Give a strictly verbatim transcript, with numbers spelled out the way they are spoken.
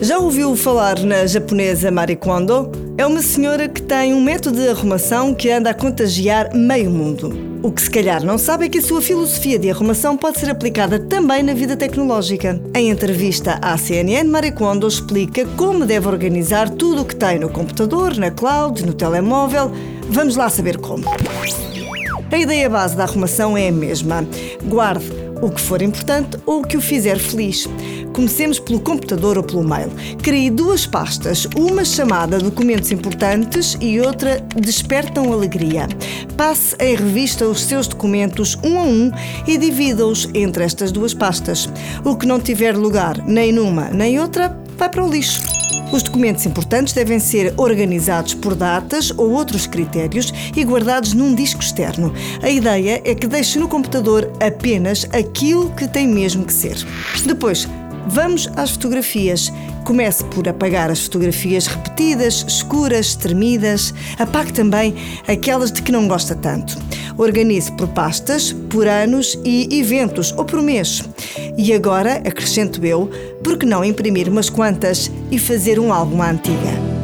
Já ouviu falar na japonesa Marie Kondo? É uma senhora que tem um método de arrumação que anda a contagiar meio mundo. O que se calhar não sabe é que a sua filosofia de arrumação pode ser aplicada também na vida tecnológica. Em entrevista à C N N, Marie Kondo explica como deve organizar tudo o que tem no computador, na cloud, no telemóvel. Vamos lá saber como. A ideia base da arrumação é a mesma. Guarde o que for importante ou o que o fizer feliz. Comecemos pelo computador ou pelo mail. Crie duas pastas, uma chamada Documentos Importantes e outra Despertam Alegria. Passe em revista os seus documentos um a um e divida-os entre estas duas pastas. O que não tiver lugar nem numa nem outra, vai para o lixo. Os documentos importantes devem ser organizados por datas ou outros critérios e guardados num disco externo. A ideia é que deixe no computador apenas aquilo que tem mesmo que ser. Depois, vamos às fotografias. Comece por apagar as fotografias repetidas, escuras, tremidas. Apague também aquelas de que não gosta tanto. Organize por pastas, por anos e eventos ou por mês. E agora, acrescento eu, por que não imprimir umas quantas e fazer um álbum à antiga?